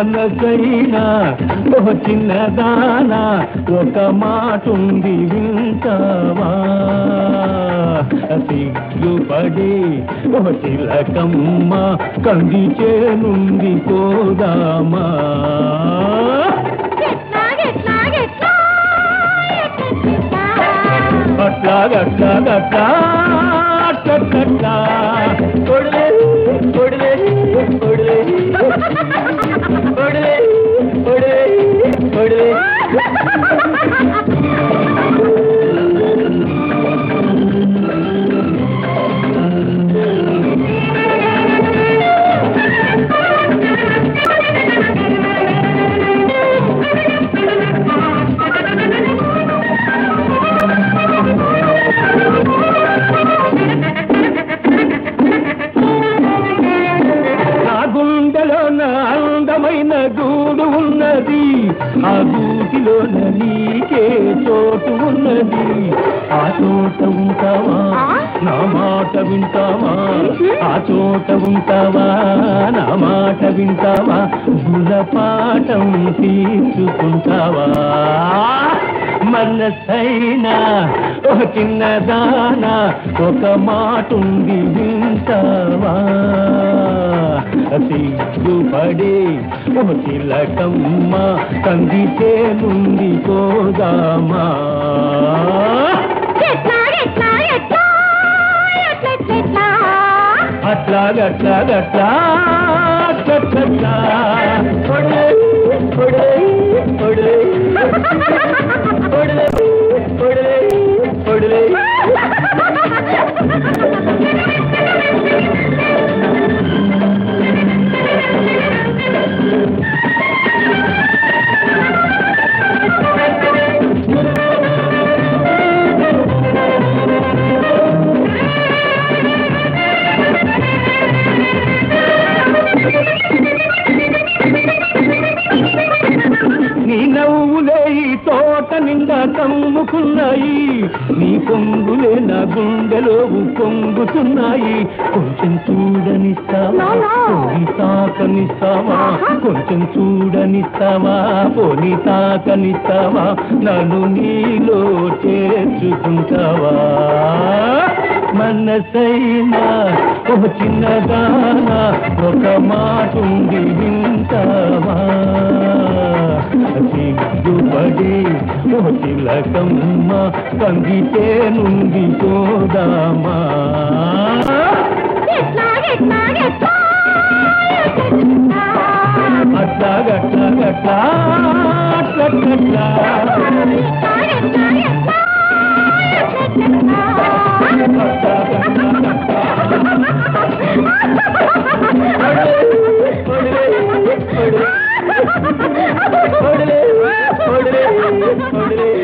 మనసైనా ఓ చిన్నదానా ఒక మాటుంది వింటావా సిగ్గుపడి ఓ చిలకమ్మ కంది చేనుంది పోదామా అట్లా అట్లా అట్లా అట్లా కొడలే కొడలే కొడలే కొడలే కొడలే కొడలే అందమైన గూడు ఉన్నది ఆ గూటిలోన నీకే చోటు ఉన్నది ఆ చోట ఉంటావా నా మాట వింటావా ఆ చోట ఉంటావా నా మాట వింటావా గుణపాఠం తీసుకుంటావా మనసైనా ఒక చిన్నదానా ఒక మాటుంది వింటావా సిగ్గుపడి ఓ చిలకమ్మ కంది చేనుంది పోదామా అట్లా అట్లా అట్లా అట్లా కొడలే కొడలే కొడలే కొడలే కొడలే కొడలే నీ నవ్వులే ఈ తోట నిండా కమ్ముకున్నాయి నీ పొంగులే నా గుండెలో పొంగుతున్నాయి కొంచెం చూడనిస్తావా పోనీ తాకనిస్తావా కొంచెం చూడనిస్తావా పోనీ తాకనిస్తావా నన్ను నీలో చేర్చుకుంటావా మనసైనా ఒక చిన్నదానా ఒక మాటుంది వింటావా సిగ్గుపడి ఓ చిలకమ్మ కందితే నుండి పోదామా అట్లా గట్లా గట్లా అట్లా గట్లా కొడలే కొడలే కొడలే